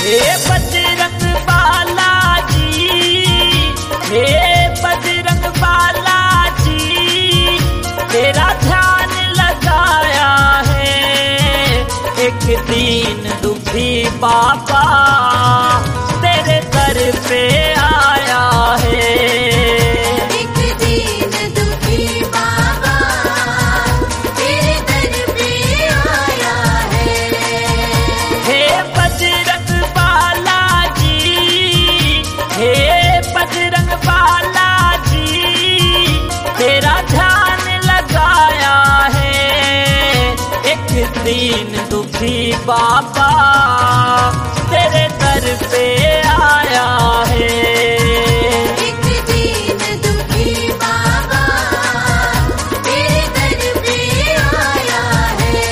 हे बजरंग बालाजी, हे बजरंग बालाजी, तेरा ध्यान लगाया है। एक दीन दुखी बाबा तेरे दर पे आया है। एक दीन दुखी बाबा तेरे दर पे आया है। हे बजरंग बालाजी, हे बजरंग बालाजी, तेरा ध्यान लगाया है। एक दीन दुखी बाबा तेरे दर पे आया है। एक दीन दुखी बाबा तेरे दर पे आया है।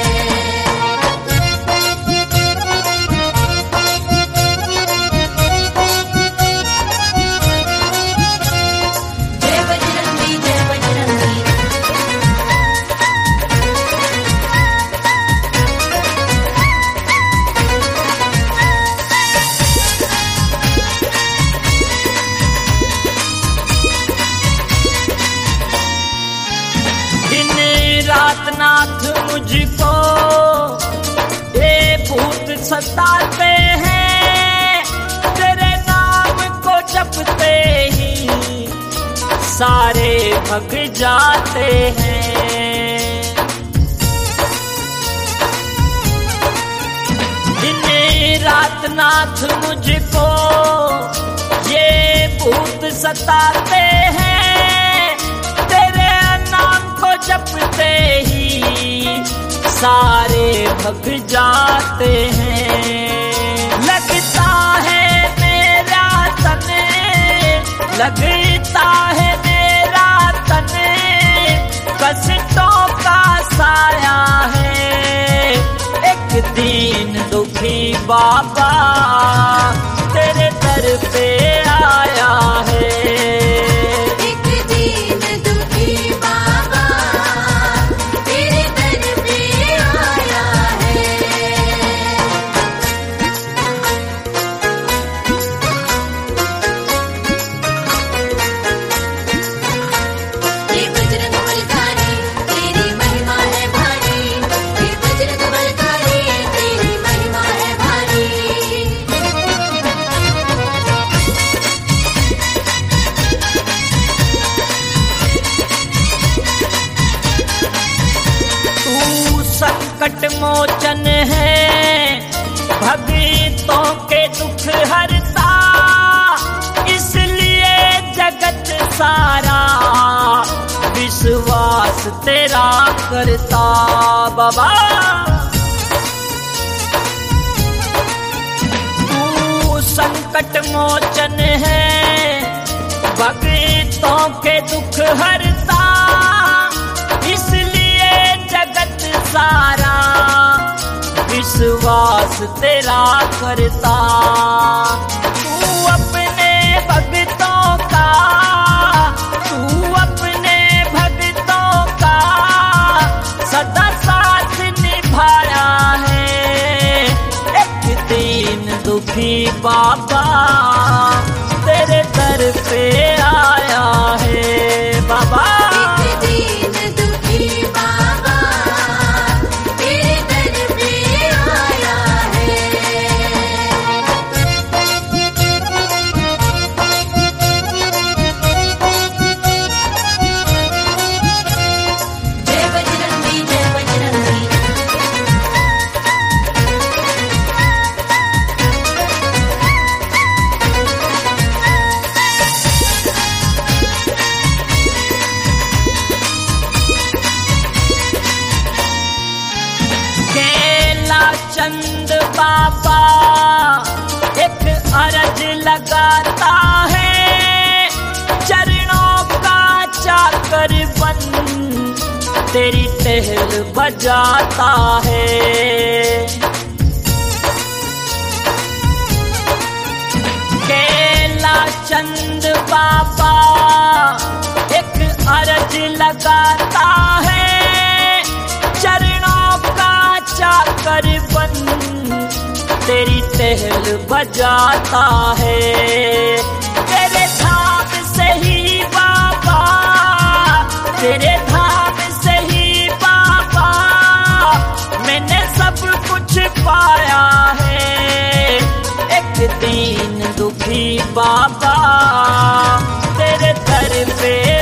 जय बजरंगी जय बजरंगी। दिन रात नाथ मुझको ये भूत सताते हैं। तेरे नाम को जपते ही सारे भग जाते हैं। दिन रात नाथ मुझको ये भूत सताते हैं। तेरे नाम को जपते ही सारे भग जाते हैं। लगता है मेरा तन, लगता है मेरा तन कष्टों का साया है। एक दीन दुखी बाबा तेरे दर पे आया है। एक दीन दुखी बाबा तेरे दर पे आया है। हे बजरंग बलधारी तेरी महिमा है भारी। हे बजरंग बलधारी तेरी महिमा है भारी। तू संकट मोचन है, भक्तों के दुख हरता। इसलिए जगत सारा विश्वास तेरा करता बाबा। तू संकट मोचन है, भक्तों के दुख हरता। इसलिए जगत सारा विश्वास तेरा करता। तू अपने भक्तों का, तू अपने भक्तों का सदा साथ निभाया है। एक दीन दुखी बाबा तेरे दर पे आया है बाबा। एक दीन दुखी बाबा तेरे दर पे आया है। जय बजरंगी जय बजरंगी। केला चंद बाबा एक अरज लगाता है। चरणों का चाकर बन तेरी टहल बजाता है। केला चंद बाबा एक अरज लगाता है। चरणों का चाकर बन तेरी टहल बजाता है। तेरे धाम से ही बाबा, तेरे धाम से ही बाबा मैंने सब कुछ पाया है। एक दीन दुखी बाबा तेरे दर पे